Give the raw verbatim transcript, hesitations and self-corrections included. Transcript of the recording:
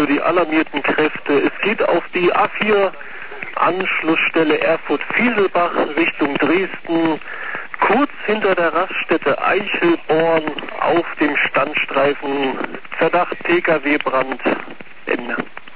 die alarmierten Kräfte. Es geht auf die A vier, Anschlussstelle Erfurt-Fieselbach Richtung Dresden, kurz hinter der Raststätte Eichelborn auf dem Standstreifen. Verdacht P K W-Brand. Ende.